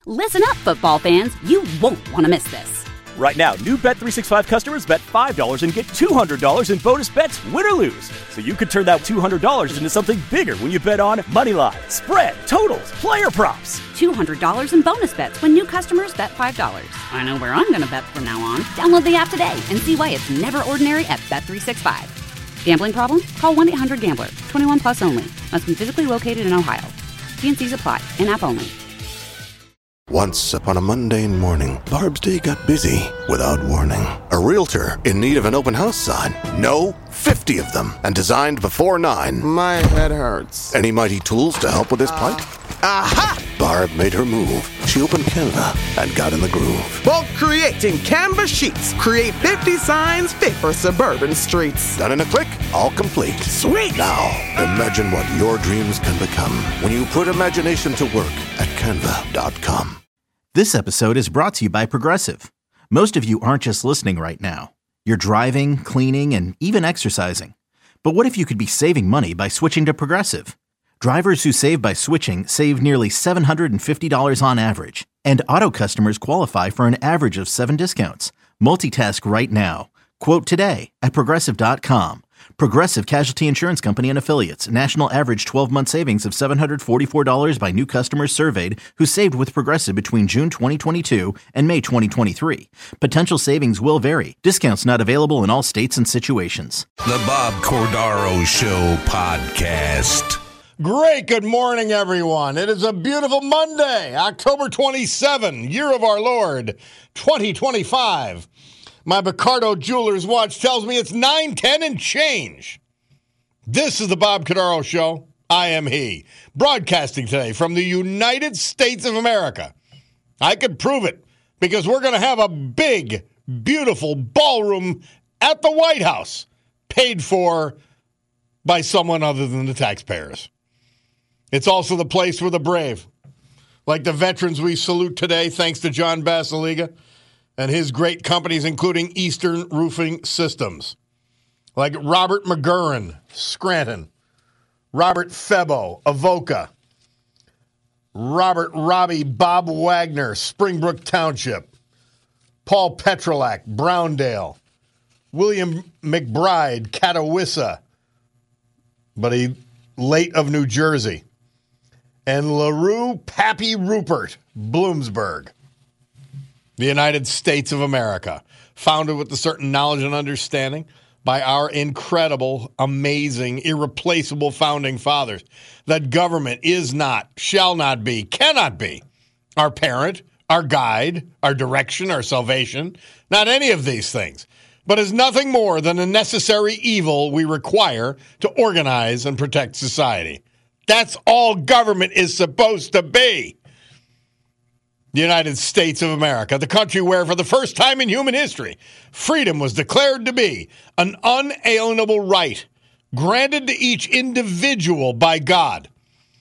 Listen up, football fans. You won't want to miss this. Right now, new Bet365 customers bet $5 and get $200 in bonus bets, win or lose. So you could turn that $200 into something bigger when you bet on money line, spread, totals, player props. $200 in bonus bets when new customers bet $5. I know where I'm going to bet from now on. Download the app today and see why it's never ordinary at Bet365. Gambling problem? Call 1-800-GAMBLER. 21 plus only. Must be physically located in Ohio. T&Cs apply. In-app only. Once upon a mundane morning, Barb's day got busy without warning. A realtor in need of an open house sign. No, 50 of them, and designed before 9. My head hurts. Any mighty tools to help with his plight? Aha! Barb made her move. She opened Canva and got in the groove. Bulk creating Canva sheets. Create 50 signs fit for suburban streets. Done in a click, all complete. Sweet! Now, imagine what your dreams can become when you put imagination to work at Canva.com. This episode is brought to you by Progressive. Most of you aren't just listening right now. You're driving, cleaning, and even exercising. But what if you could be saving money by switching to Progressive? Drivers who save by switching save nearly $750 on average. And auto customers qualify for an average of 7 discounts. Multitask right now. Quote today at Progressive.com. Progressive Casualty Insurance Company and Affiliates. National average 12-month savings of $744 by new customers surveyed who saved with Progressive between June 2022 and May 2023. Potential savings will vary. Discounts not available in all states and situations. The Bob Cordaro Show podcast. Great. Good morning, everyone. It is a beautiful Monday, October 27, year of our Lord, 2025. My Picardo Jewelers watch tells me it's 9:10 and change. This is the Bob Cordaro Show. I am he. Broadcasting today from the United States of America. I could prove it because we're going to have a big, beautiful ballroom at the White House paid for by someone other than the taxpayers. It's also the place for the brave, like the veterans we salute today, thanks to John Basiliga and his great companies, including Eastern Roofing Systems, like Robert McGurran, Scranton, Robert Febo, Avoca, Robert Robbie Bob Wagner, Springbrook Township, Paul Petrolak, Browndale, William McBride, Catawissa, but he late of New Jersey, and LaRue Pappy Rupert, Bloomsburg. The United States of America, founded with a certain knowledge and understanding by our incredible, amazing, irreplaceable founding fathers, that government is not, shall not be, cannot be our parent, our guide, our direction, our salvation, not any of these things, but is nothing more than a necessary evil we require to organize and protect society. That's all government is supposed to be. The United States of America, the country where, for the first time in human history, freedom was declared to be an unalienable right granted to each individual by God.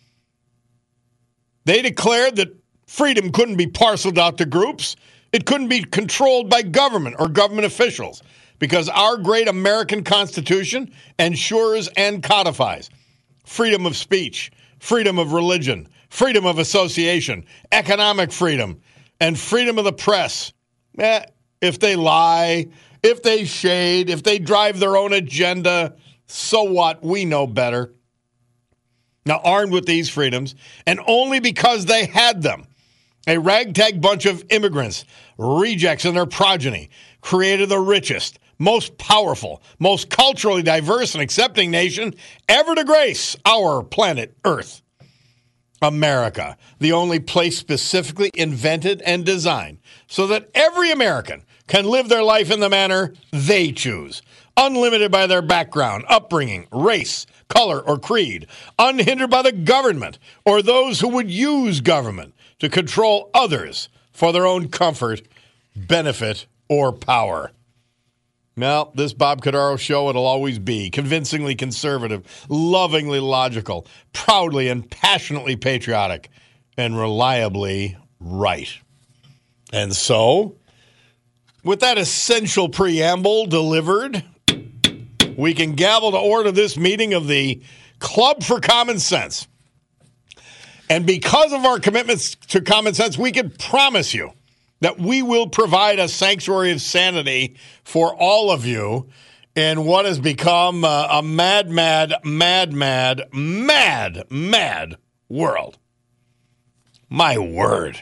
They declared that freedom couldn't be parceled out to groups. It couldn't be controlled by government or government officials, because our great American Constitution ensures and codifies freedom of speech, freedom of religion, freedom of association, economic freedom, and freedom of the press. If they lie, if they shade, if they drive their own agenda, so what? We know better. Now, armed with these freedoms, and only because they had them, a ragtag bunch of immigrants, rejects and their progeny, created the richest, most powerful, most culturally diverse and accepting nation ever to grace our planet Earth. America, the only place specifically invented and designed so that every American can live their life in the manner they choose, unlimited by their background, upbringing, race, color, or creed, unhindered by the government or those who would use government to control others for their own comfort, benefit, or power. Now, this Bob Cordaro Show, it'll always be convincingly conservative, lovingly logical, proudly and passionately patriotic, and reliably right. And so, with that essential preamble delivered, we can gavel to order this meeting of the Club for Common Sense. And because of our commitments to common sense, we can promise you that we will provide a sanctuary of sanity for all of you in what has become a mad world. My word.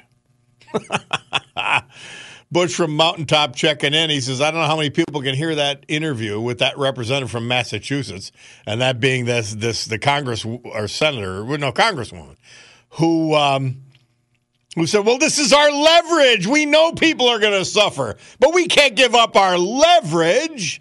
Bush from Mountaintop checking in. He says, I don't know how many people can hear that interview with that representative from Massachusetts, and that being the Congress or senator, no, Congresswoman, who said, well, this is our leverage. We know people are going to suffer, but we can't give up our leverage.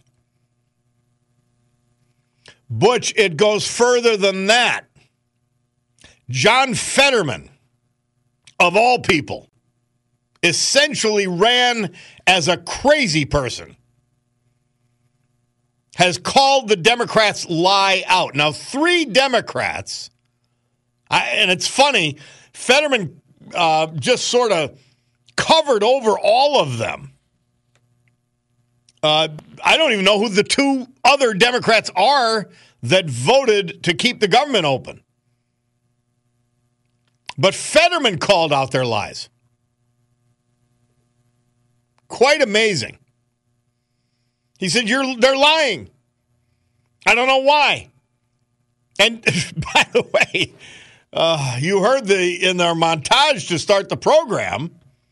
Butch, it goes further than that. John Fetterman, of all people, essentially ran as a crazy person, has called the Democrats' lie out. Now, 3 Democrats, and it's funny, Fetterman just sort of covered over all of them. I don't even know who the 2 other Democrats are that voted to keep the government open. But Fetterman called out their lies. Quite amazing. He said, they're lying. I don't know why. And by the way, you heard in our montage to start the program,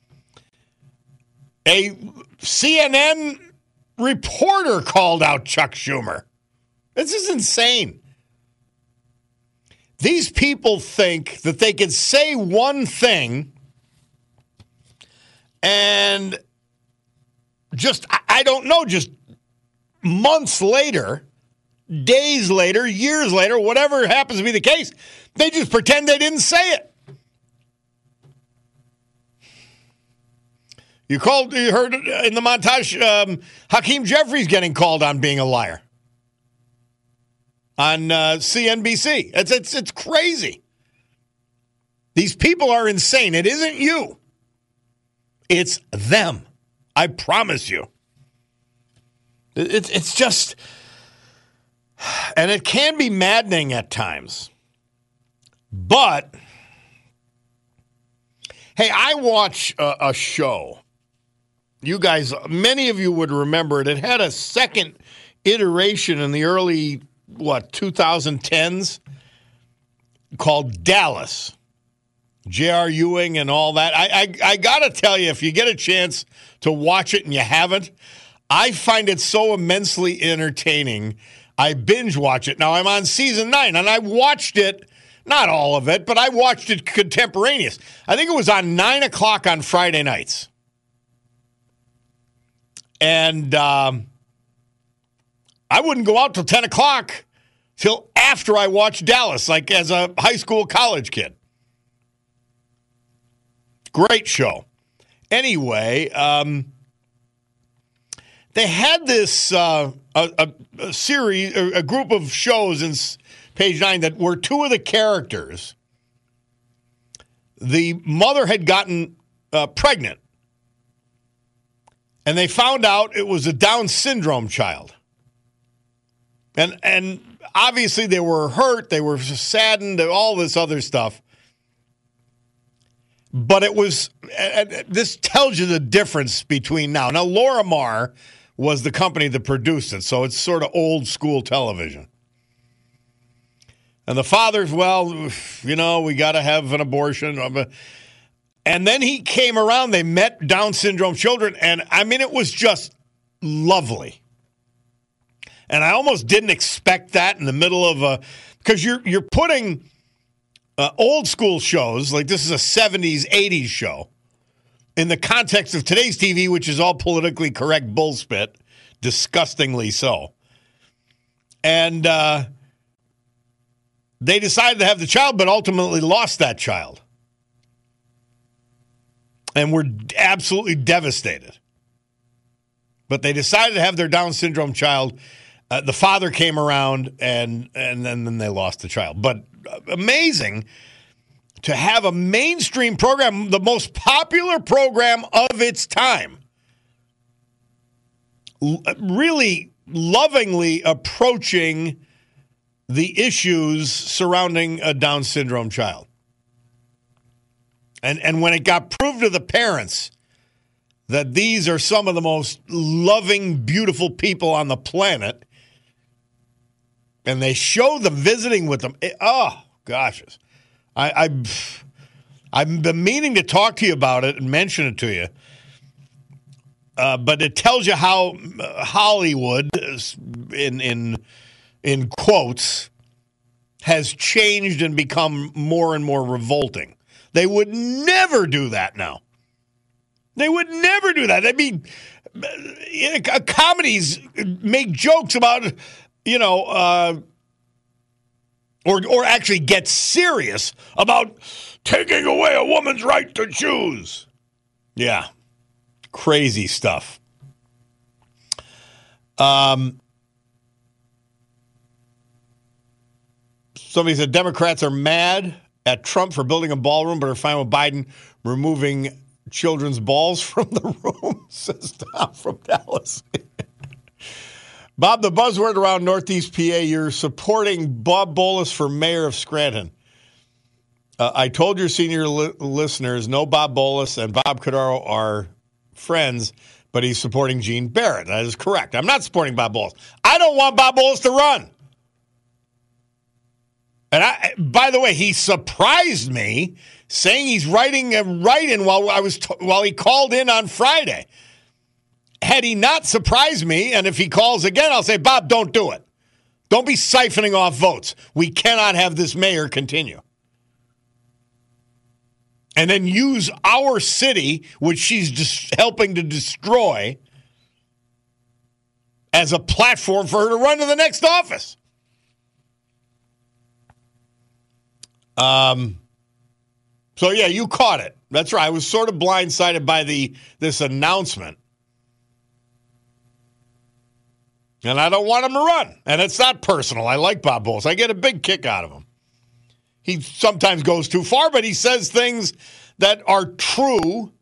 a CNN reporter called out Chuck Schumer. This is insane. These people think that they can say one thing and just months later, days later, years later, whatever happens to be the case, they just pretend they didn't say it. You heard in the montage, Hakeem Jeffries getting called on being a liar on CNBC. It's crazy. These people are insane. It isn't you. It's them. I promise you. It's just, and it can be maddening at times. But, hey, I watch a show. You guys, many of you would remember it. It had a second iteration in the early, 2010s called Dallas. J.R. Ewing and all that. I got to tell you, if you get a chance to watch it and you haven't, I find it so immensely entertaining. I binge watch it. Now, I'm on season 9, and I watched it, not all of it, but I watched it contemporaneous. I think it was on 9 o'clock on Friday nights. And I wouldn't go out till 10 o'clock till after I watched Dallas, like as a high school, college kid. Great show. Anyway, they had this a series, a group of shows in page 9 that were 2 of the characters. The mother had gotten pregnant, and they found out it was a Down syndrome child. And obviously they were hurt, they were saddened, all this other stuff. But it was, this tells you the difference between now. Now, Laura Marr was the company that produced it, so it's sort of old school television. And the father's, well, we got to have an abortion. And then he came around, they met Down syndrome children, and I mean, it was just lovely. And I almost didn't expect that in the middle of because you're putting old school shows, like this is a 70s, 80s show, in the context of today's TV, which is all politically correct bullspit, disgustingly so. And they decided to have the child, but ultimately lost that child. And were absolutely devastated. But they decided to have their Down syndrome child. The father came around, and then they lost the child. But amazing to have a mainstream program, the most popular program of its time, really lovingly approaching the issues surrounding a Down syndrome child. And when it got proved to the parents that these are some of the most loving, beautiful people on the planet, and they show them visiting with them, I've been meaning to talk to you about it and mention it to you. But it tells you how Hollywood, in quotes, has changed and become more and more revolting. They would never do that now. They would never do that. They'd be comedies make jokes about, or actually get serious about taking away a woman's right to choose. Yeah. Crazy stuff. Somebody said Democrats are mad at Trump for building a ballroom, but are fine with Biden removing children's balls from the room, says Tom from Dallas. Bob, the buzzword around Northeast PA, you're supporting Bob Bolus for mayor of Scranton. I told your senior listeners, no, Bob Bolus and Bob Cordaro are friends, but he's supporting Gene Barrett. That is correct. I'm not supporting Bob Bolus. I don't want Bob Bolus to run. And by the way, he surprised me saying he's writing a write-in while he called in on Friday. Had he not surprised me, and if he calls again, I'll say, Bob, don't do it. Don't be siphoning off votes. We cannot have this mayor continue. And then use our city, which she's just helping to destroy, as a platform for her to run to the next office. So yeah, you caught it. That's right. I was sort of blindsided by this announcement. And I don't want him to run. And it's not personal. I like Bob Bolus. I get a big kick out of him. He sometimes goes too far, but he says things that are true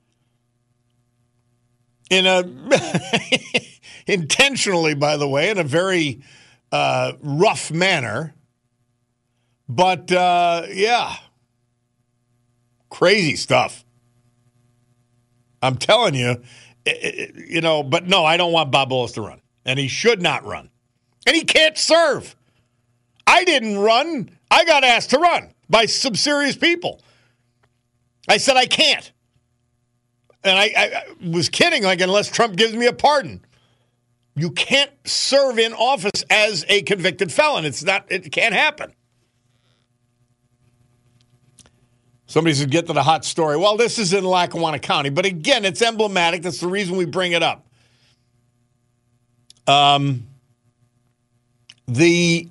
in a intentionally, by the way, in a very rough manner. But, yeah, crazy stuff. I'm telling you, but no, I don't want Bob Bolus to run. And he should not run. And he can't serve. I didn't run. I got asked to run by some serious people. I said I can't. And I was kidding, like, unless Trump gives me a pardon. You can't serve in office as a convicted felon. It can't happen. Somebody said, get to the hot story. Well, this is in Lackawanna County. But again, it's emblematic. That's the reason we bring it up. The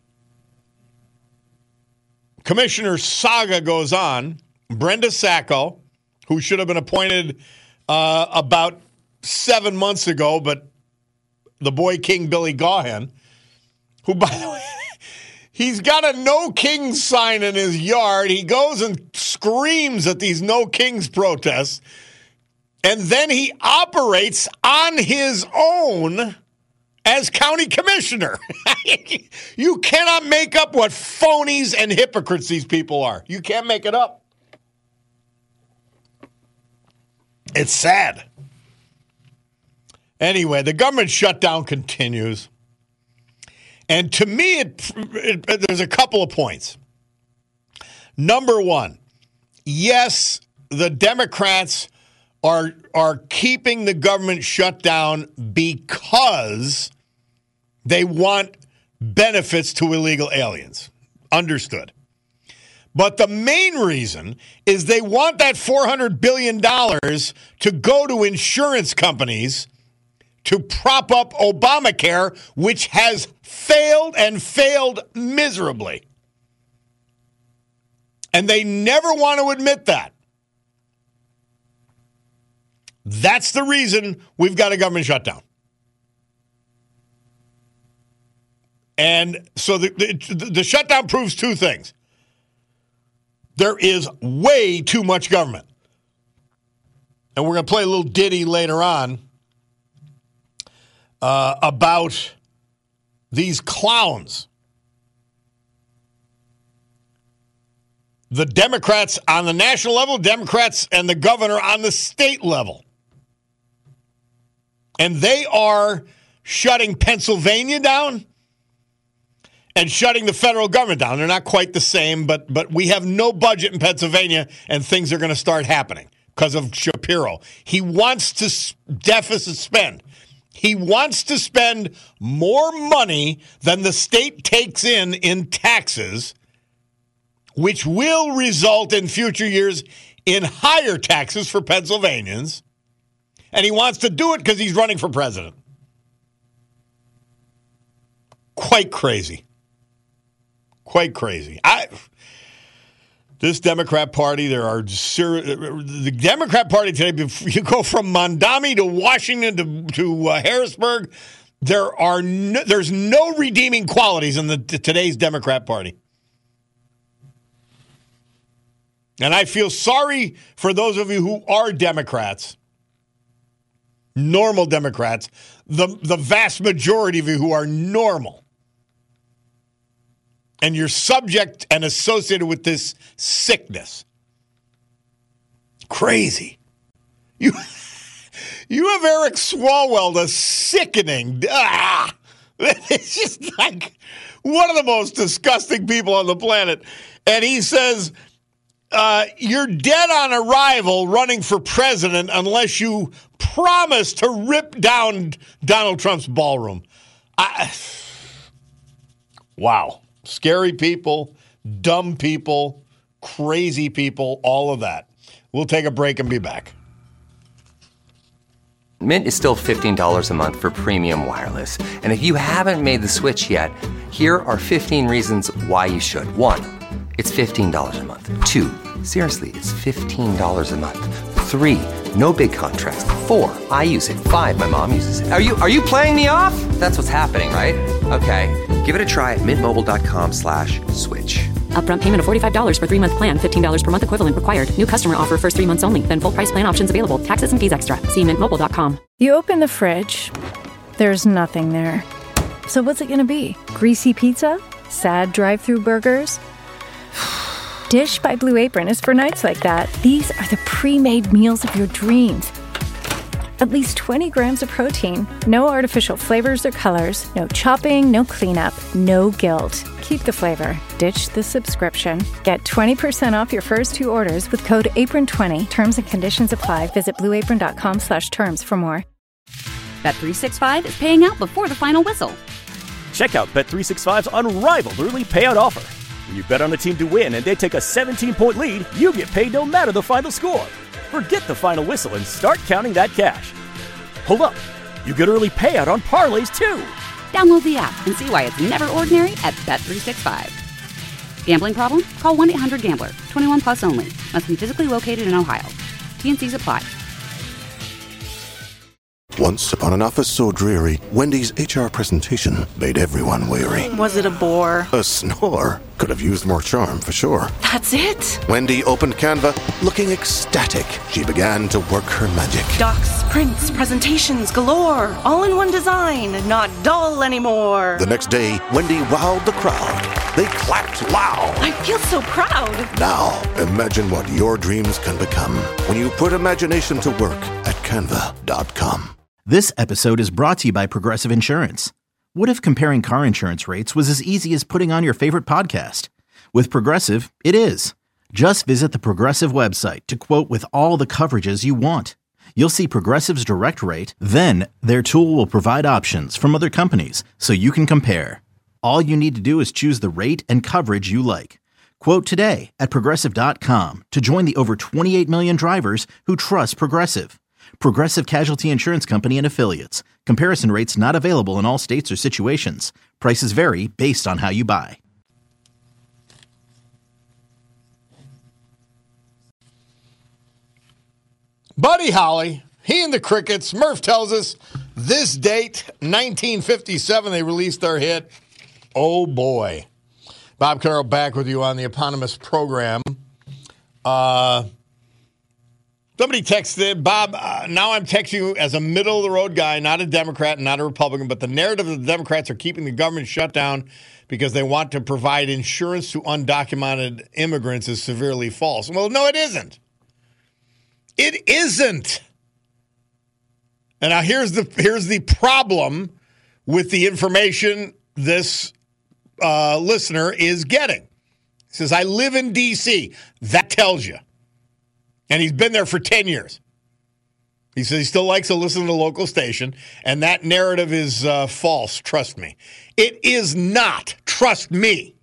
commissioner saga goes on. Brenda Sacco, who should have been appointed about 7 months ago, but the boy king Billy Gaughan, who, by the way, he's got a No Kings sign in his yard. He goes and screams at these No Kings protests, and then he operates on his own as county commissioner. You cannot make up what phonies and hypocrites these people are. You can't make it up. It's sad. Anyway, the government shutdown continues. And to me, there's a couple of points. Number one, yes, the Democrats are keeping the government shut down because they want benefits to illegal aliens. Understood. But the main reason is they want that $400 billion to go to insurance companies to prop up Obamacare, which has failed and failed miserably. And they never want to admit that. That's the reason we've got a government shutdown. And so the shutdown proves two things. There is way too much government. And we're going to play a little ditty later on about these clowns. The Democrats on the national level, Democrats and the governor on the state level. And they are shutting Pennsylvania down and shutting the federal government down. They're not quite the same, but we have no budget in Pennsylvania, and things are going to start happening because of Shapiro. He wants to deficit spend. He wants to spend more money than the state takes in taxes, which will result in future years in higher taxes for Pennsylvanians. And he wants to do it because he's running for president. Quite crazy. Quite crazy. This Democrat Party, the Democrat Party today, if you go from Mondami to Washington to Harrisburg, there's no redeeming qualities in today's Democrat Party. And I feel sorry for those of you who are Democrats, normal Democrats, the vast majority of you who are normal. And you're subject and associated with this sickness. Crazy. You have Eric Swalwell, the sickening. It's just like one of the most disgusting people on the planet. And he says, you're dead on arrival running for president unless you promise to rip down Donald Trump's ballroom. Wow. Scary people, dumb people, crazy people, all of that. We'll take a break and be back. Mint is still $15 a month for premium wireless. And if you haven't made the switch yet, here are 15 reasons why you should. 1, it's $15 a month. 2, seriously, it's $15 a month. 3, no big contrast. 4, I use it. 5, my mom uses it. Are you playing me off? That's what's happening, right? Okay, give it a try at mintmobile.com/switch. Upfront payment of $45 for 3-month plan. $15 per month equivalent required. New customer offer first 3 months only. Then full price plan options available. Taxes and fees extra. See mintmobile.com. You open the fridge. There's nothing there. So what's it going to be? Greasy pizza? Sad drive-through burgers? Dish by Blue Apron is for nights like that. These are the pre-made meals of your dreams. At least 20 grams of protein, no artificial flavors or colors, no chopping, no cleanup, no guilt. Keep the flavor. Ditch the subscription. Get 20% off your first 2 orders with code APRON20. Terms and conditions apply. Visit blueapron.com/terms for more. Bet365 is paying out before the final whistle. Check out Bet365's unrivaled early payout offer. When you bet on a team to win and they take a 17-point lead, you get paid no matter the final score. Forget the final whistle and start counting that cash. Hold up. You get early payout on parlays, too. Download the app and see why it's never ordinary at Bet365. Gambling problem? Call 1-800-GAMBLER. 21 plus only. Must be physically located in Ohio. T&Cs apply. Once upon an office so dreary, Wendy's HR presentation made everyone weary. Was it a bore? A snore. Could have used more charm, for sure. That's it? Wendy opened Canva, looking ecstatic. She began to work her magic. Docs, prints, presentations galore. All in one design. Not dull anymore. The next day, Wendy wowed the crowd. They clapped loud. I feel so proud. Now, imagine what your dreams can become when you put imagination to work at Canva.com. This episode is brought to you by Progressive Insurance. What if comparing car insurance rates was as easy as putting on your favorite podcast? With Progressive, it is. Just visit the Progressive website to quote with all the coverages you want. You'll see Progressive's direct rate, then their tool will provide options from other companies so you can compare. All you need to do is choose the rate and coverage you like. Quote today at Progressive.com to join the over 28 million drivers who trust Progressive. Progressive Casualty Insurance Company and Affiliates. Comparison rates not available in all states or situations. Prices vary based on how you buy. Buddy Holly, he and the Crickets. Murph tells us this date, 1957, they released their hit, Oh Boy. Bob Carroll back with you on the eponymous program. Somebody texted, Bob, now I'm texting you as a middle-of-the-road guy, not a Democrat, not a Republican, but the narrative that the Democrats are keeping the government shut down because they want to provide insurance to undocumented immigrants is severely false. Well, no, it isn't. It isn't. And now here's the problem with the information this listener is getting. He says, I live in D.C. That tells you. And he's been there for 10 years. He says he still likes to listen to the local station, and that narrative is false, trust me. It is not, trust me.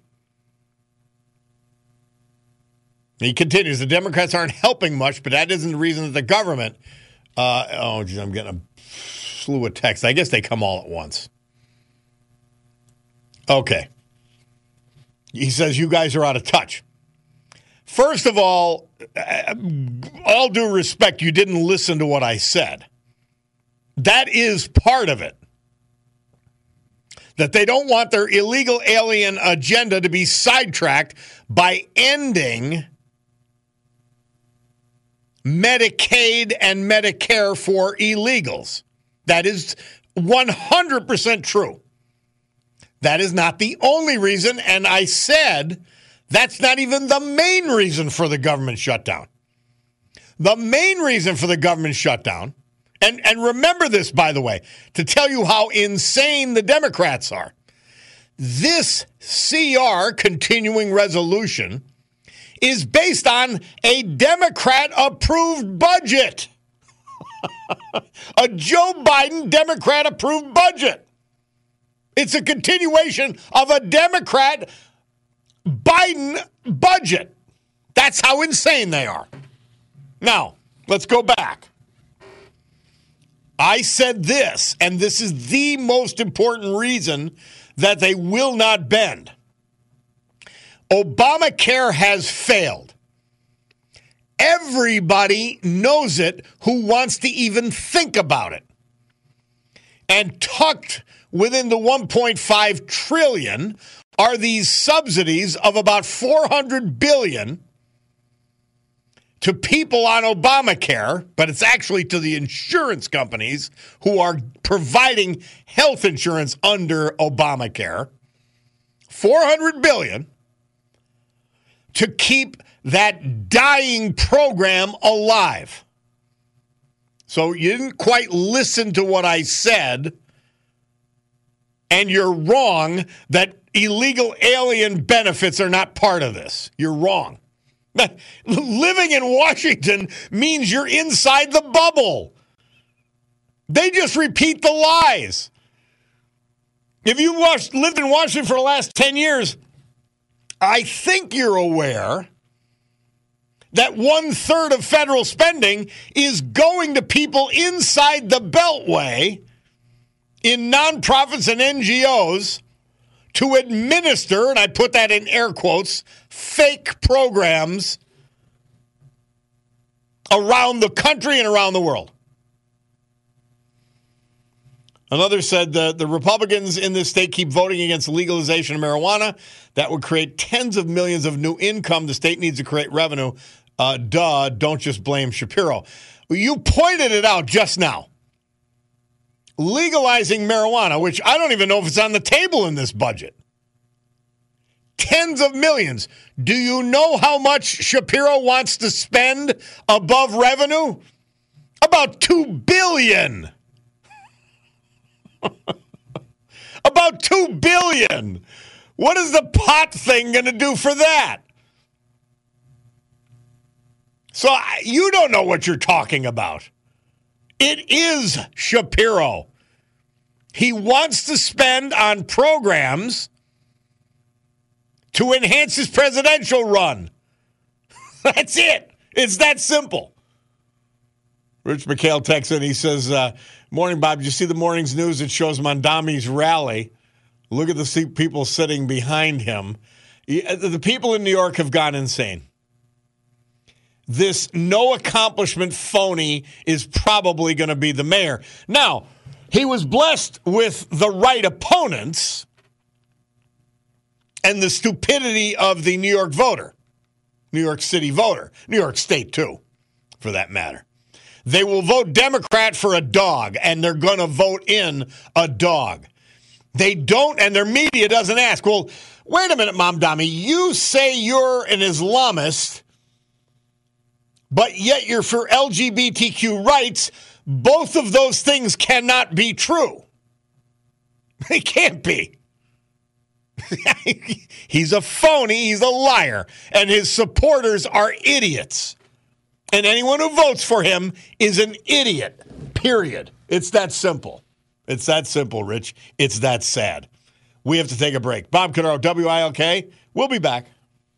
He continues, the Democrats aren't helping much, but that isn't the reason that the government, I'm getting a slew of texts. I guess they come all at once. Okay. He says, you guys are out of touch. First of all due respect, you didn't listen to what I said. That is part of it. That they don't want their illegal alien agenda to be sidetracked by ending Medicaid and Medicare for illegals. That is 100% true. That is not the only reason, and I said that's not even the main reason for the government shutdown. The main reason for the government shutdown, and remember this, by the way, to tell you how insane the Democrats are. This CR, continuing resolution, is based on a Democrat-approved budget. A Joe Biden Democrat-approved budget. It's a continuation of a Democrat-Biden budget. That's how insane they are. Now, let's go back. I said this, and this is the most important reason that they will not bend. Obamacare has failed. Everybody knows it who wants to even think about it. And tucked within the $1.5 trillion are these subsidies of about $400 billion to people on Obamacare, but it's actually to the insurance companies who are providing health insurance under Obamacare. $400 billion to keep that dying program alive. So you didn't quite listen to what I said, and you're wrong that illegal alien benefits are not part of this. You're wrong. Living in Washington means you're inside the bubble. They just repeat the lies. If you lived in Washington for the last 10 years, I think you're aware that 1/3 of federal spending is going to people inside the Beltway in nonprofits and NGOs to administer, and I put that in air quotes, fake programs around the country and around the world. Another said the Republicans in this state keep voting against legalization of marijuana. That would create tens of millions of new income. The state needs to create revenue. Don't just blame Shapiro. You pointed it out just now. Legalizing marijuana, which I don't even know if it's on the table in this budget. Tens of millions. Do you know how much Shapiro wants to spend above revenue? About $2 billion. About $2 billion. What is the pot thing going to do for that? So you don't know what you're talking about. It is Shapiro. He wants to spend on programs to enhance his presidential run. That's it. It's that simple. Rich McHale texts in. He says, morning, Bob. Did you see the morning's news? It shows Mondami's rally. Look at the people sitting behind him. The people in New York have gone insane. This no accomplishment phony is probably going to be the mayor. Now, he was blessed with the right opponents and the stupidity of the New York voter, New York City voter, New York State too, for that matter. They will vote Democrat for a dog, and they're going to vote in a dog. They don't, and their media doesn't ask, well, wait a minute, Mom Dami, you say you're an Islamist, but yet you're for LGBTQ rights. Both of those things cannot be true. They can't be. He's a phony. He's a liar. And his supporters are idiots. And anyone who votes for him is an idiot, period. It's that simple. It's that simple, Rich. It's that sad. We have to take a break. Bob Cordaro, WILK. We'll be back.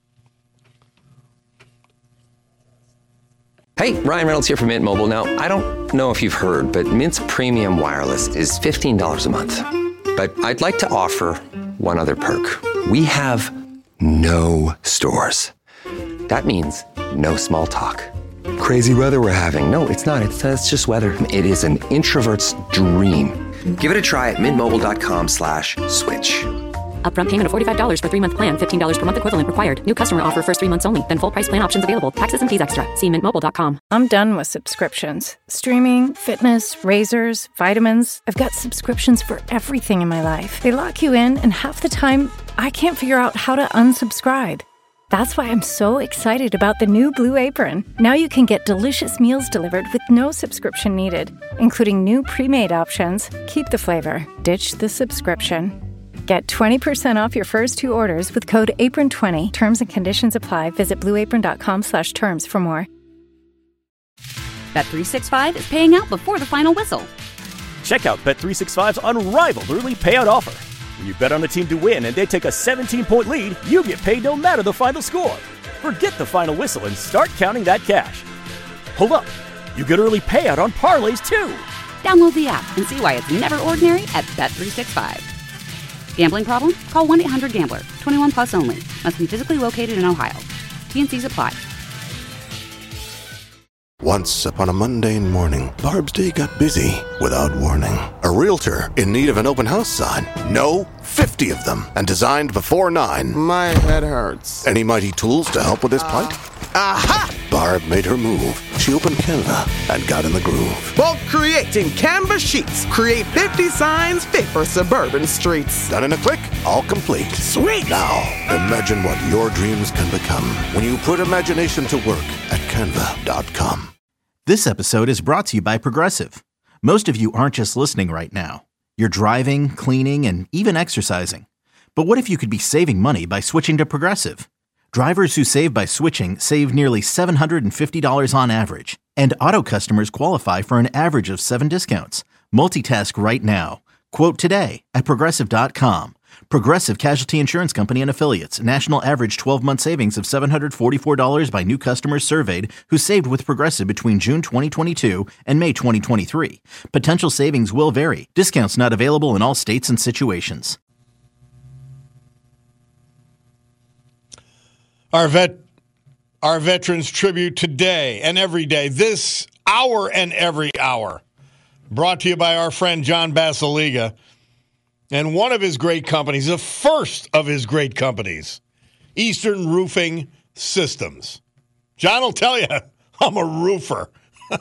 Hey, Ryan Reynolds here from Mint Mobile. Now, I don't know if you've heard, but Mint's premium wireless is $15 a month. But I'd like to offer one other perk. We have no stores. That means no small talk. Crazy weather we're having. No, it's not. It's just weather. It is an introvert's dream. Give it a try at mintmobile.com/switch. Upfront payment of $45 for 3-month plan. $15 per month equivalent required. New customer offer first 3 months only. Then full price plan options available. Taxes and fees extra. See mintmobile.com. I'm done with subscriptions. Streaming, fitness, razors, vitamins. I've got subscriptions for everything in my life. They lock you in, and half the time, I can't figure out how to unsubscribe. That's why I'm so excited about the new Blue Apron. Now you can get delicious meals delivered with no subscription needed, including new pre-made options. Keep the flavor. Ditch the subscription. Get 20% off your first 2 orders with code APRON20. Terms and conditions apply. Visit blueapron.com/terms for more. Bet365 is paying out before the final whistle. Check out Bet365's unrivaled early payout offer. When you bet on a team to win and they take a 17-point lead, you get paid no matter the final score. Forget the final whistle and start counting that cash. Hold up. You get early payout on parlays, too. Download the app and see why it's never ordinary at Bet365. Gambling problem? Call 1-800-GAMBLER. 21 plus only. Must be physically located in Ohio. T&Cs apply. Once upon a mundane morning, Barb's day got busy without warning. A realtor in need of an open house sign. No, 50 of them, and designed before 9. My head hurts. Any mighty tools to help with this plight? Aha! Barb made her move. She opened Canva and got in the groove. Bulk creating Canva sheets. Create 50 signs fit for suburban streets. Done in a click, all complete. Sweet! Now, imagine what your dreams can become when you put imagination to work at Canva.com. This episode is brought to you by Progressive. Most of you aren't just listening right now. You're driving, cleaning, and even exercising. But what if you could be saving money by switching to Progressive? Drivers who save by switching save nearly $750 on average. And auto customers qualify for an average of 7 discounts. Multitask right now. Quote today at Progressive.com. Progressive Casualty Insurance Company and Affiliates. National average 12-month savings of $744 by new customers surveyed who saved with Progressive between June 2022 and May 2023. Potential savings will vary. Discounts not available in all states and situations. Our veterans tribute today and every day, this hour and every hour. Brought to you by our friend John Basiliga and one of his great companies, the first of his great companies, Eastern Roofing Systems. John will tell you, I'm a roofer.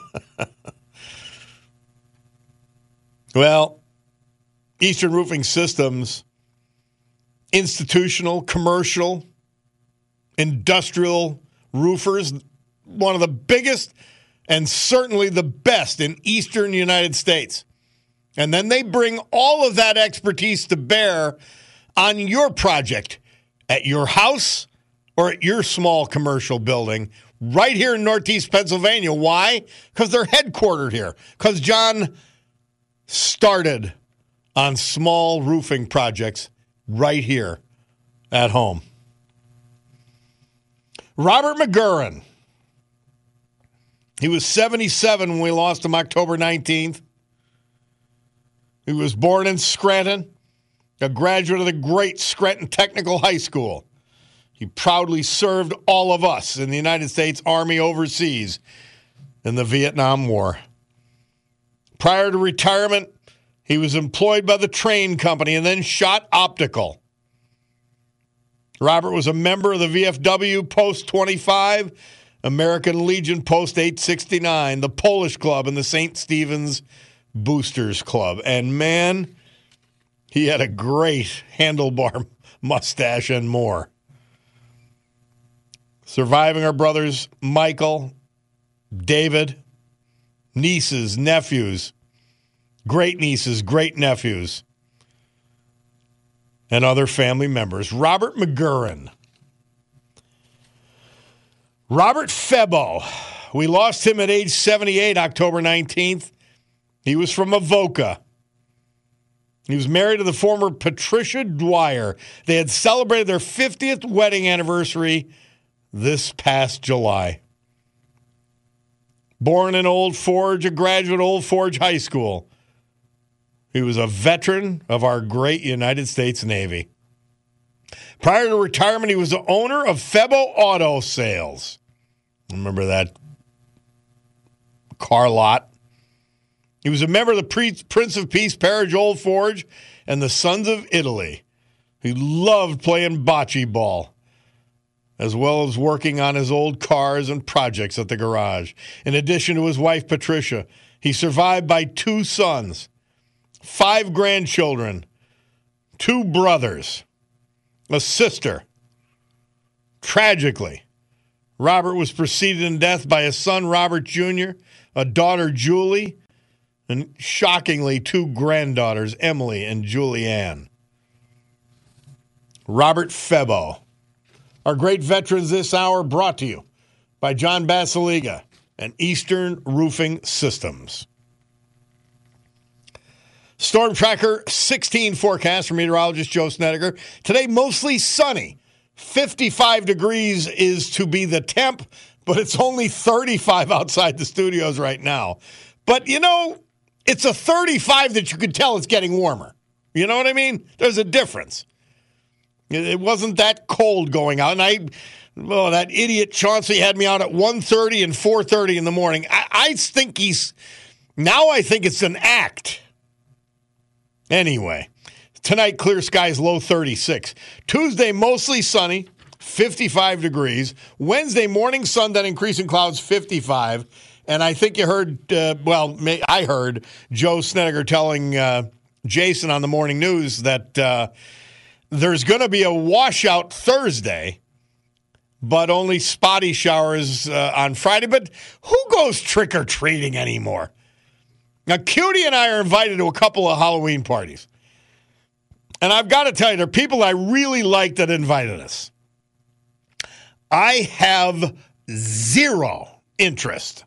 Well, Eastern Roofing Systems, institutional, commercial, industrial roofers, one of the biggest and certainly the best in eastern United States. And then they bring all of that expertise to bear on your project at your house or at your small commercial building right here in Northeast Pennsylvania. Why? Because they're headquartered here. Because John started on small roofing projects right here at home. Robert McGurran. He was 77 when we lost him October 19th. He was born in Scranton, a graduate of the great Scranton Technical High School. He proudly served all of us in the United States Army overseas in the Vietnam War. Prior to retirement, he was employed by the Train Company and then Shot Optical. Robert was a member of the VFW Post 25, American Legion Post 869, the Polish Club, and the St. Stephen's Boosters Club. And man, he had a great handlebar mustache and more. Surviving our brothers Michael, David, nieces, nephews, great nieces, great nephews, and other family members. Robert McGurran. Robert Febo. We lost him at age 78, October 19th. He was from Avoca. He was married to the former Patricia Dwyer. They had celebrated their 50th wedding anniversary this past July. Born in Old Forge, a graduate of Old Forge High School. He was a veteran of our great United States Navy. Prior to retirement, he was the owner of Febo Auto Sales. Remember that car lot? He was a member of the Prince of Peace Parish Old Forge and the Sons of Italy. He loved playing bocce ball, as well as working on his old cars and projects at the garage. In addition to his wife, Patricia, he survived by 2 sons, 5 grandchildren, 2 brothers, a sister. Tragically, Robert was preceded in death by a son, Robert Jr., a daughter, Julie, and shockingly 2 granddaughters, Emily and Julianne. Robert Febo. Our great veterans this hour brought to you by John Basiliga and Eastern Roofing Systems. Storm Tracker 16 forecast from meteorologist Joe Snedeker. Today, mostly sunny. 55 degrees is to be the temp, but it's only 35 outside the studios right now. But, you know, it's a 35 that you could tell it's getting warmer. You know what I mean? There's a difference. It wasn't that cold going out. And that idiot Chauncey had me out at 1:30 and 4:30 in the morning. I think I think it's an act. Anyway, tonight, clear skies, low 36. Tuesday, mostly sunny, 55 degrees. Wednesday morning, sun, then increasing clouds, 55. And I think you heard, I heard Joe Snedeker telling Jason on the morning news that there's going to be a washout Thursday, but only spotty showers on Friday. But who goes trick-or-treating anymore? Now, Cutie and I are invited to a couple of Halloween parties. And I've got to tell you, there are people I really like that invited us. I have zero interest.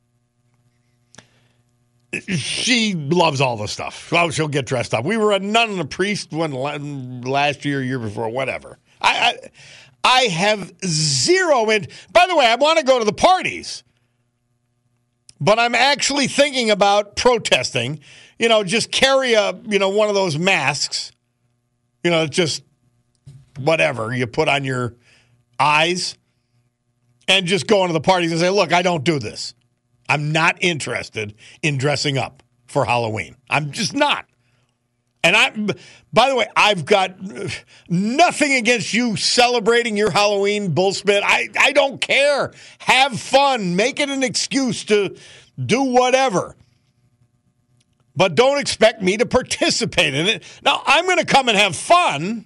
She loves all the stuff. Oh, she'll get dressed up. We were a nun and a priest last year before, whatever. I have zero. And by the way, I want to go to the parties. But I'm actually thinking about protesting. You know, just carry one of those masks. You know, just whatever you put on your eyes. And just go into the parties and say, look, I don't do this. I'm not interested in dressing up for Halloween. I'm just not. And by the way, I've got nothing against you celebrating your Halloween bullspit. I don't care. Have fun. Make it an excuse to do whatever. But don't expect me to participate in it. Now, I'm going to come and have fun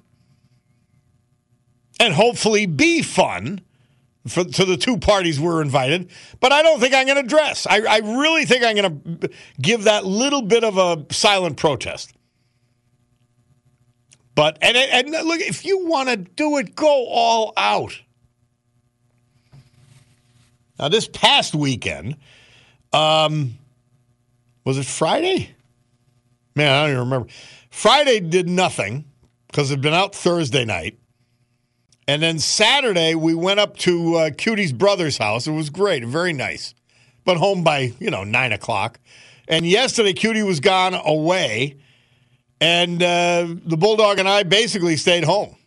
and hopefully be fun to the 2 parties we're invited, but I don't think I'm going to dress. I really think I'm going to give that little bit of a silent protest. But, and look, if you want to do it, go all out. Now, this past weekend, was it Friday? Man, I don't even remember. Friday did nothing because it'd been out Thursday night. And then Saturday, we went up to Cutie's brother's house. It was great, very nice. But home by, 9 o'clock. And yesterday, Cutie was gone away. And the Bulldog and I basically stayed home.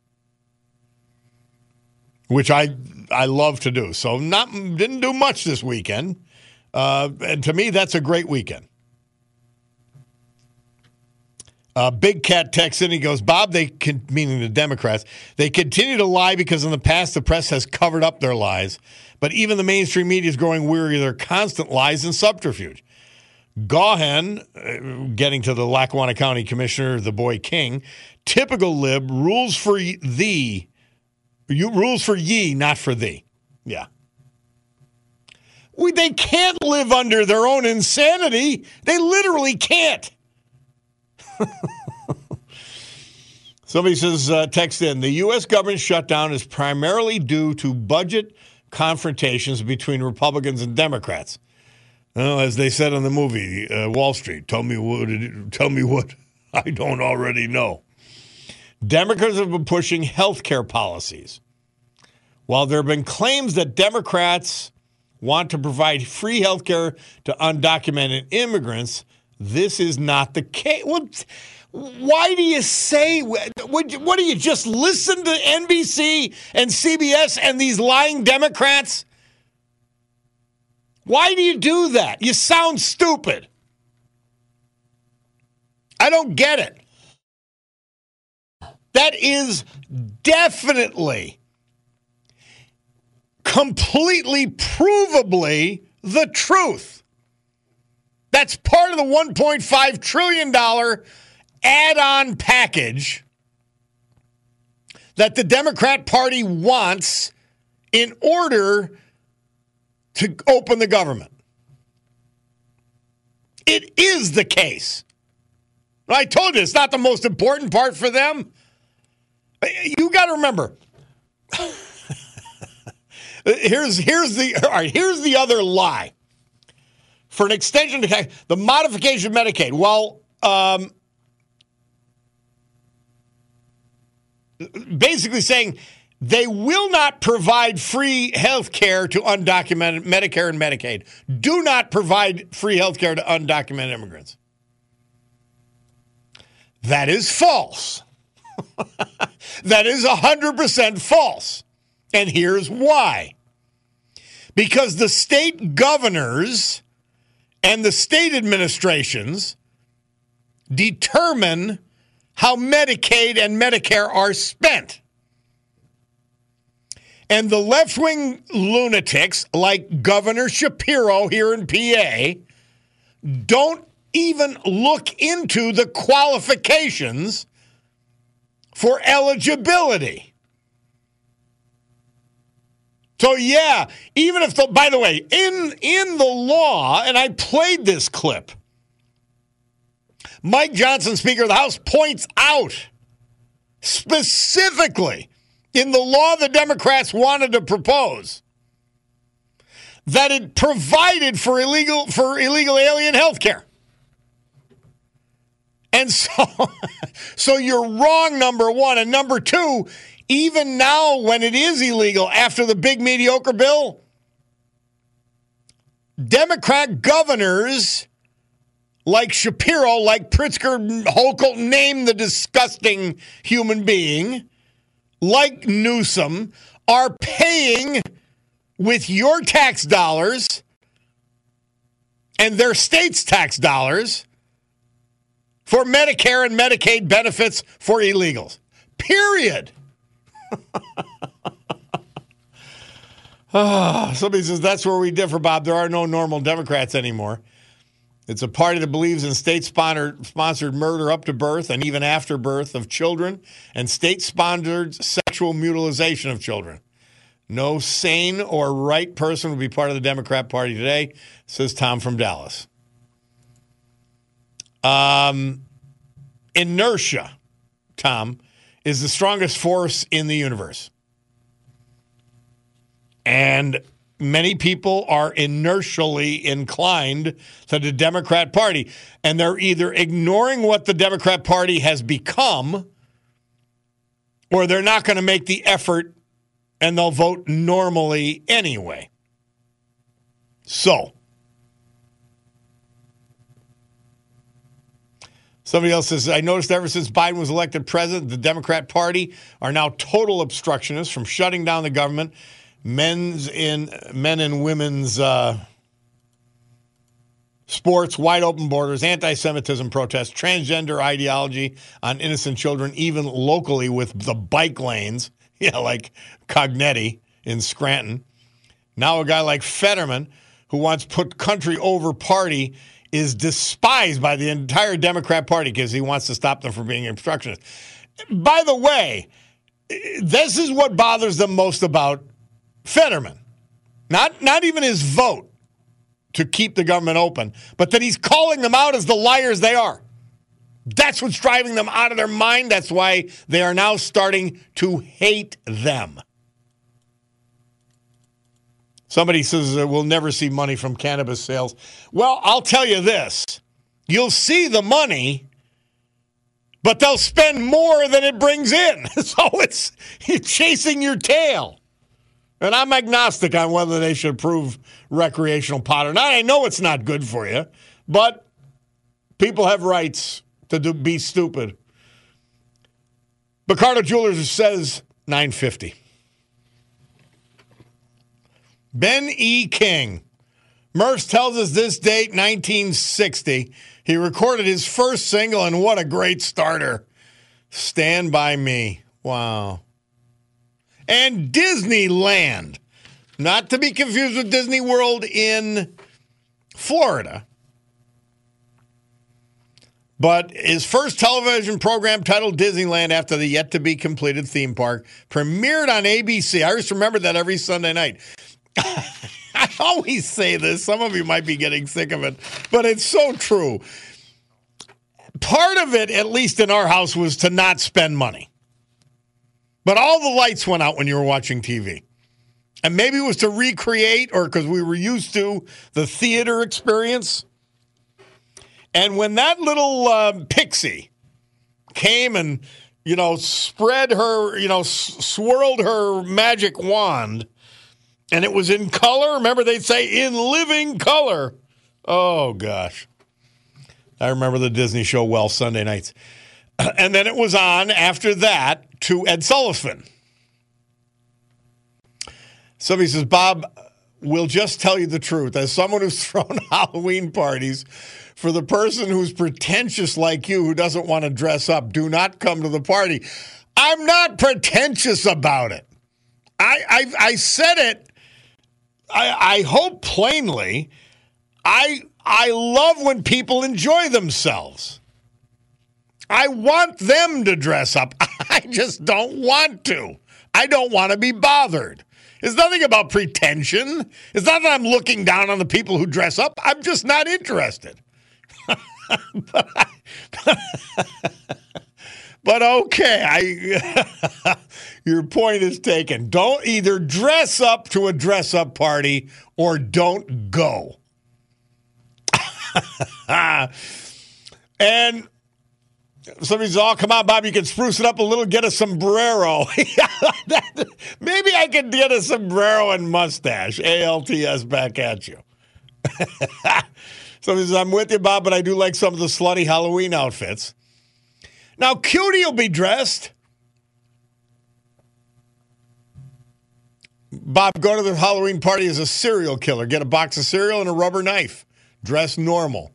Which I love to do. So didn't do much this weekend. And to me, that's a great weekend. Big Cat texts in. He goes, Bob, meaning the Democrats, they continue to lie because in the past the press has covered up their lies. But even the mainstream media is growing weary of their constant lies and subterfuge. Gaughan, getting to the Lackawanna County Commissioner, the boy King, typical lib, rules for ye, not for thee. Yeah. They can't live under their own insanity. They literally can't. Somebody says, text in, the U.S. government shutdown is primarily due to budget confrontations between Republicans and Democrats. Well, as they said in the movie, Wall Street, tell me what I don't already know. Democrats have been pushing health care policies. While there have been claims that Democrats want to provide free health care to undocumented immigrants, this is not the case. Well, why do you say, what do you just listen to NBC and CBS and these lying Democrats? Why do you do that? You sound stupid. I don't get it. That is definitely, completely, provably the truth. That's part of the $1.5 trillion add-on package that the Democrat Party wants in order to open the government. It is the case. I told you, it's not the most important part for them. You got to remember, here's the other lie. For an extension to the modification of Medicaid, well, basically saying they will not provide free health care to undocumented Medicare and Medicaid. Do not provide free health care to undocumented immigrants. That is false. That is 100% false. And here's why. Because the state governors and the state administrations determine how Medicaid and Medicare are spent. And the left-wing lunatics like Governor Shapiro here in PA don't even look into the qualifications for eligibility. So yeah, even if by the way, in the law, and I played this clip, Mike Johnson, Speaker of the House, points out specifically in the law the Democrats wanted to propose that it provided for illegal alien health care. And so you're wrong, number one. And number two, even now when it is illegal after the big mediocre bill, Democrat governors like Shapiro, like Pritzker, Hochul, name the disgusting human being, like Newsom, are paying with your tax dollars and their state's tax dollars for Medicare and Medicaid benefits for illegals. Period. Somebody says, that's where we differ, Bob. There are no normal Democrats anymore. It's a party that believes in state-sponsored murder up to birth and even after birth of children and state-sponsored sexual mutilation of children. No sane or right person would be part of the Democrat Party today, says Tom from Dallas. Inertia, Tom, is the strongest force in the universe. And many people are inertially inclined to the Democrat Party. And they're either ignoring what the Democrat Party has become, or they're not going to make the effort and they'll vote normally anyway. So, somebody else says, I noticed ever since Biden was elected president, the Democrat Party are now total obstructionists from shutting down the government, men and women's sports, wide open borders, anti-Semitism protests, transgender ideology on innocent children, even locally with the bike lanes, like Cognetti in Scranton. Now a guy like Fetterman, who wants to put country over party, is despised by the entire Democrat Party because he wants to stop them from being obstructionists. By the way, this is what bothers them most about Fetterman. Not even his vote to keep the government open, but that he's calling them out as the liars they are. That's what's driving them out of their mind. That's why they are now starting to hate them. Somebody says we'll never see money from cannabis sales. Well, I'll tell you this. You'll see the money, but they'll spend more than it brings in. So it's chasing your tail. And I'm agnostic on whether they should approve recreational pot or not. I know it's not good for you, but people have rights to be stupid. Bacardo Jewelers says $9.50. Ben E. King. Murph tells us this date, 1960. He recorded his first single, and what a great starter. Stand By Me. Wow. And Disneyland. Not to be confused with Disney World in Florida. But his first television program, titled Disneyland, after the yet-to-be-completed theme park, premiered on ABC. I just remember that every Sunday night. I always say this. Some of you might be getting sick of it, but it's so true. Part of it, at least in our house, was to not spend money. But all the lights went out when you were watching TV. And maybe it was to recreate, or because we were used to the theater experience. And when that little pixie came and, spread her, swirled her magic wand, and it was in color. Remember, they'd say in living color. Oh, gosh. I remember the Disney show well, Sunday nights. And then it was on after that to Ed Sullivan. Somebody says, Bob, we'll just tell you the truth. As someone who's thrown Halloween parties, for the person who's pretentious like you who doesn't want to dress up, do not come to the party. I'm not pretentious about it. I said it. I hope plainly. I love when people enjoy themselves. I want them to dress up. I just don't want to. I don't want to be bothered. It's nothing about pretension. It's not that I'm looking down on the people who dress up. I'm just not interested. But okay, your point is taken. Don't either dress up to a dress-up party or don't go. And somebody says, oh, come on, Bob, you can spruce it up a little, get a sombrero. Maybe I could get a sombrero and mustache. ALTS back at you. Somebody says, I'm with you, Bob, but I do like some of the slutty Halloween outfits. Now, Cutie will be dressed. Bob, go to the Halloween party as a serial killer. Get a box of cereal and a rubber knife. Dress normal.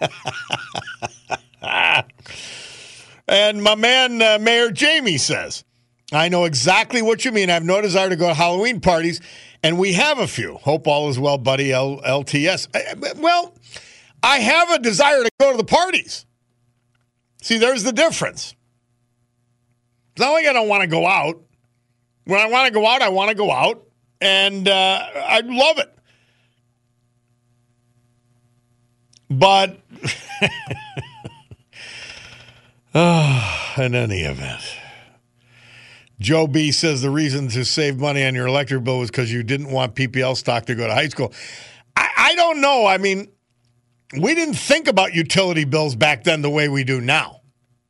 And my man, Mayor Jamie says, I know exactly what you mean. I have no desire to go to Halloween parties, and we have a few. Hope all is well, buddy, LTS. Well, I have a desire to go to the parties. See, there's the difference. It's not like I don't want to go out. When I want to go out, I want to go out, and I love it. But in any event, Joe B. says the reason to save money on your electric bill was because you didn't want PPL stock to go to high school. I don't know. I mean, we didn't think about utility bills back then the way we do now.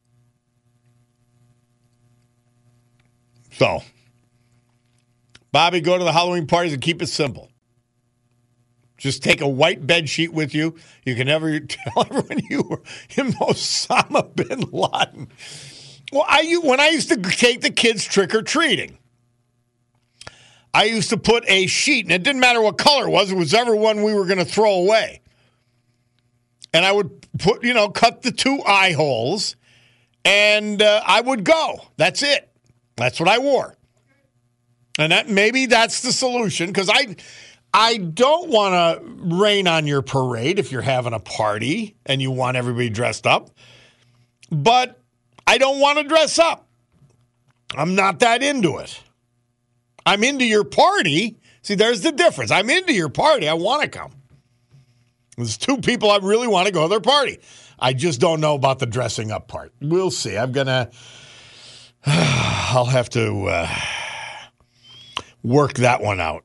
So, Bobby, go to the Halloween parties and keep it simple. Just take a white bed sheet with you. You can never tell everyone you were Osama bin Laden. Well, when I used to take the kids trick-or-treating, I used to put a sheet, and it didn't matter what color it was whichever one we were going to throw away. and I would cut the 2 eye holes, and I would go. That's it. That's what I wore. And maybe that's the solution, because I don't want to rain on your parade if you're having a party and you want everybody dressed up. But I don't want to dress up. I'm not that into it. I'm into your party. See, there's the difference. I'm into your party. I want to come. There's 2 people I really want to go to their party. I just don't know about the dressing up part. We'll see. I'll have to work that one out.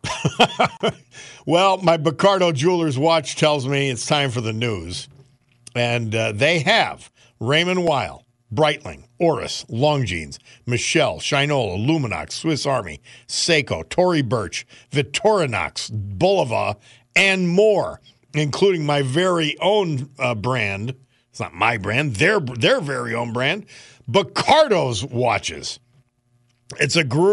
Well, my Bacardo Jewelers watch tells me it's time for the news. And they have Raymond Weil, Breitling, Oris, Longines, Michelle, Shinola, Luminox, Swiss Army, Seiko, Tory Burch, Victorinox, Bulova, and more, including my very own brand. It's not my brand, their very own brand, Bacardo's watches. It's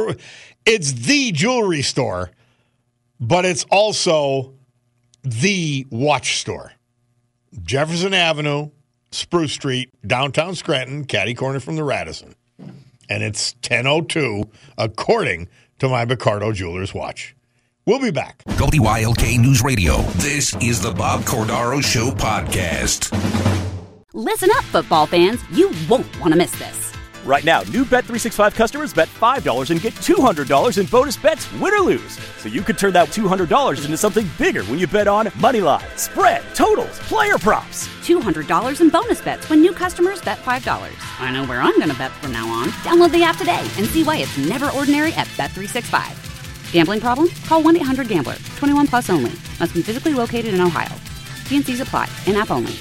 the jewelry store, but it's also the watch store. Jefferson Avenue, Spruce Street, downtown Scranton, catty corner from the Radisson. And it's 10:02, according to my Bacardo Jewelers watch. We'll be back. WILK News Radio. This is the Bob Cordaro Show podcast. Listen up, football fans. You won't want to miss this. Right now, new Bet365 customers bet $5 and get $200 in bonus bets, win or lose. So you could turn that $200 into something bigger when you bet on moneyline, spread, totals, player props. $200 in bonus bets when new customers bet $5. I know where I'm going to bet from now on. Download the app today and see why it's never ordinary at Bet365. Gambling problem? Call 1-800-GAMBLER. 21 plus only. Must be physically located in Ohio. T&Cs apply. In-app only.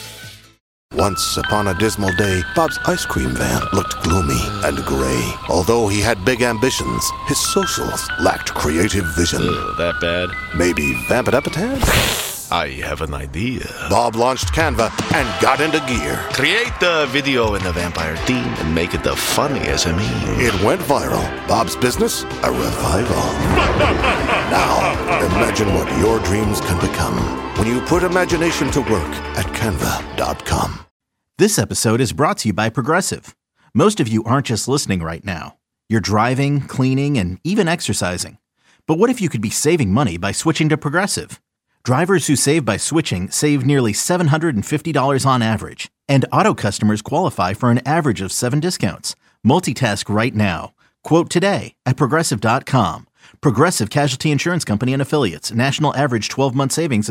Once upon a dismal day, Bob's ice cream van looked gloomy and gray. Although he had big ambitions, his socials lacked creative vision. That bad? Maybe vamp it up a tad? I have an idea. Bob launched Canva and got into gear. Create the video in the vampire theme and make it the funniest SME. It went viral. Bob's business, a revival. Now, imagine what your dreams can become when you put imagination to work at Canva.com. This episode is brought to you by Progressive. Most of you aren't just listening right now. You're driving, cleaning, and even exercising. But what if you could be saving money by switching to Progressive? Drivers who save by switching save nearly $750 on average. And auto customers qualify for an average of 7 discounts. Multitask right now. Quote today at Progressive.com. Progressive Casualty Insurance Company and Affiliates. National average 12-month savings of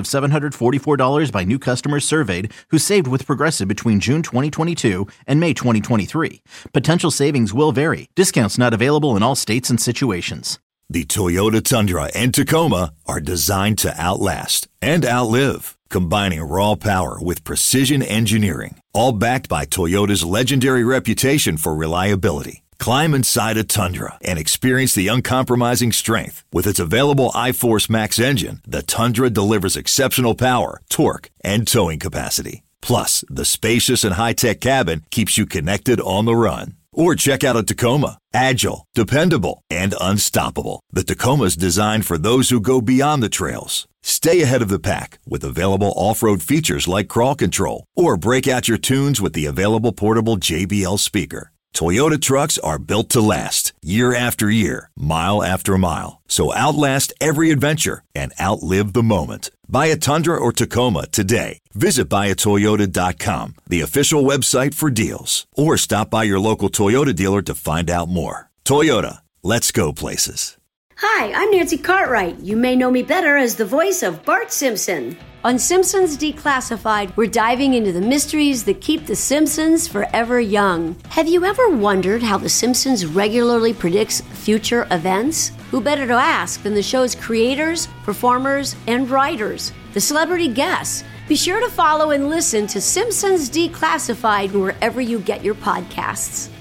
$744 by new customers surveyed who saved with Progressive between June 2022 and May 2023. Potential savings will vary. Discounts not available in all states and situations. The Toyota Tundra and Tacoma are designed to outlast and outlive, combining raw power with precision engineering, all backed by Toyota's legendary reputation for reliability. Climb inside a Tundra and experience the uncompromising strength. With its available iForce Max engine, the Tundra delivers exceptional power, torque, and towing capacity. Plus, the spacious and high-tech cabin keeps you connected on the run. Or check out a Tacoma. Agile, dependable, and unstoppable. The Tacoma's designed for those who go beyond the trails. Stay ahead of the pack with available off-road features like crawl control. Or break out your tunes with the available portable JBL speaker. Toyota trucks are built to last, year after year, mile after mile. So outlast every adventure and outlive the moment. Buy a Tundra or Tacoma today. Visit buyatoyota.com, the official website for deals. Or stop by your local Toyota dealer to find out more. Toyota, let's go places. Hi, I'm Nancy Cartwright. You may know me better as the voice of Bart Simpson. On Simpsons Declassified, we're diving into the mysteries that keep the Simpsons forever young. Have you ever wondered how the Simpsons regularly predicts future events? Who better to ask than the show's creators, performers, and writers, the celebrity guests? Be sure to follow and listen to Simpsons Declassified wherever you get your podcasts.